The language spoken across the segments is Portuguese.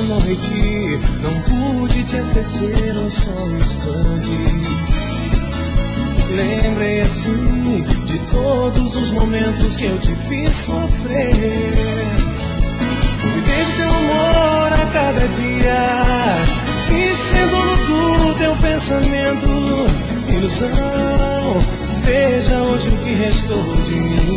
noite não pude te esquecer um só instante. Lembrei assim de todos os momentos que eu te fiz sofrer. Cuidei do teu amor a cada dia e ser dono do teu pensamento. Ilusão, veja hoje o que restou de mim.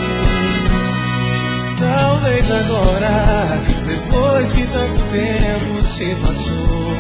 Talvez agora, depois que tanto tempo se passou,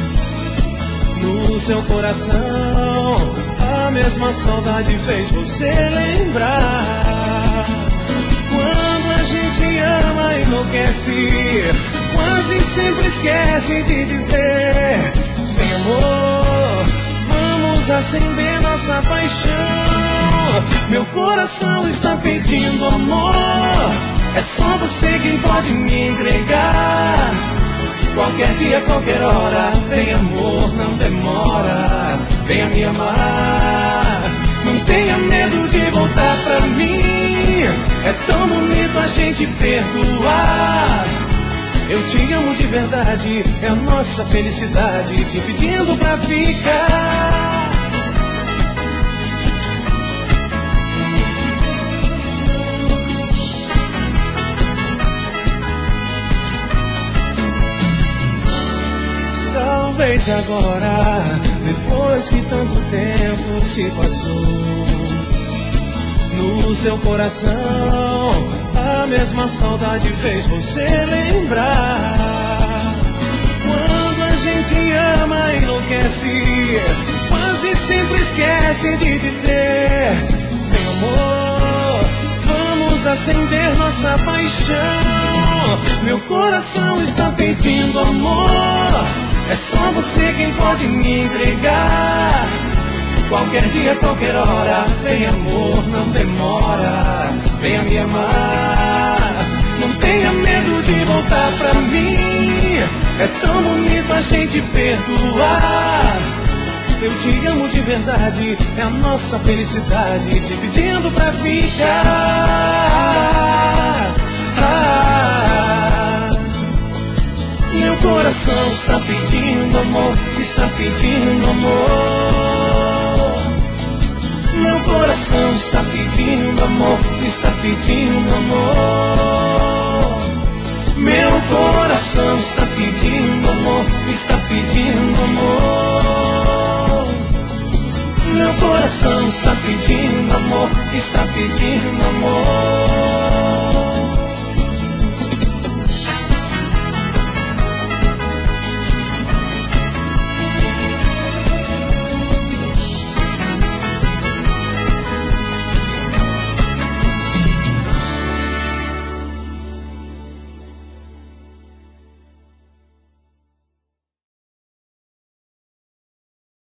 no seu coração a mesma saudade fez você lembrar. Quando a gente ama e enlouquece, quase sempre esquece de dizer: vem amor, vamos acender nossa paixão. Meu coração está pedindo amor, é só você quem pode me entregar. Qualquer dia, qualquer hora, vem amor, não demora, venha me amar. Não tenha medo de voltar pra mim, é tão bonito a gente perdoar. Eu te amo de verdade, é a nossa felicidade, te pedindo pra ficar. Talvez agora, depois que tanto tempo se passou, no seu coração a mesma saudade fez você lembrar. Quando a gente ama e enlouquece, quase sempre esquece de dizer: vem amor, vamos acender nossa paixão. Meu coração está pedindo amor, é só você quem pode me entregar. Qualquer dia, qualquer hora, vem amor, não demora, venha me amar. Não tenha medo de voltar pra mim, é tão bonito a gente perdoar. Eu te amo de verdade, é a nossa felicidade, te pedindo pra ficar. Meu coração está pedindo amor, está pedindo amor. Meu coração está pedindo amor, está pedindo amor. Meu coração está pedindo amor, está pedindo amor. Meu coração está pedindo amor, está pedindo amor.